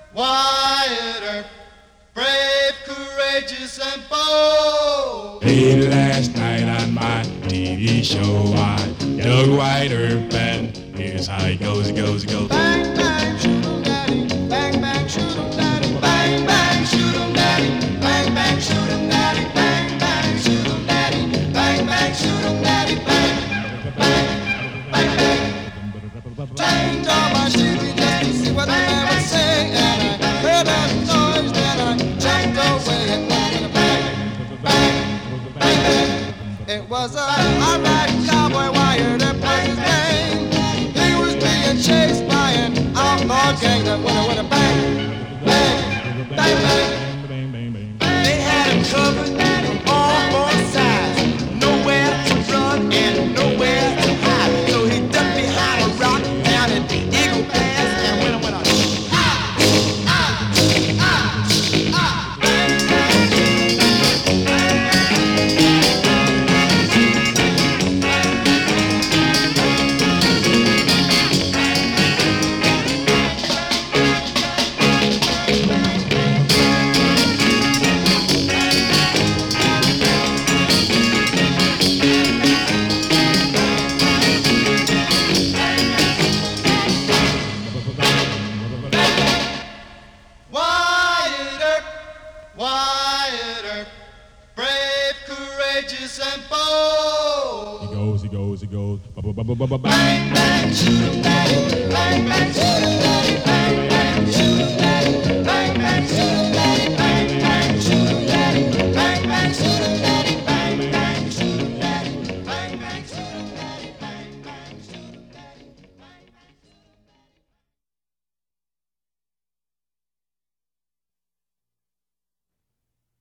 Wyatt Earp, brave, courageous, and bold. Hey, last night on my TV show, I dug Wyatt Earp, and here's how it goes, it goes, it goes. Bang, bang, shoot 'em, daddy. Bang, bang, shoot 'em, daddy. Bang, bang, shoot 'em, daddy. Bang, bang, shoot 'em, daddy. Bang, bang, shoot 'em, daddy. Bang, bang, shoot 'em, daddy. Bang, bang, bang, bang. Turned on my TV just to see what the man was saying, and I heard a noise, then I jumped away and went in a bang, bang, bang, bang. It was a hot cowboy Wyatt Earp was his name. He was being chased by an outlaw gang that went with a bang, bang, bang, bang. They had him covered from all four sides, nowhere to run and nowhere to hide. So he ducked behind a rock down at the Eagle Pass and went on. Wyatt Earp, Wyatt Earp, brave, courageous, and bold. It goes, it goes, it goes. Bang, bang, shoot 'em, daddy. Bang, bang.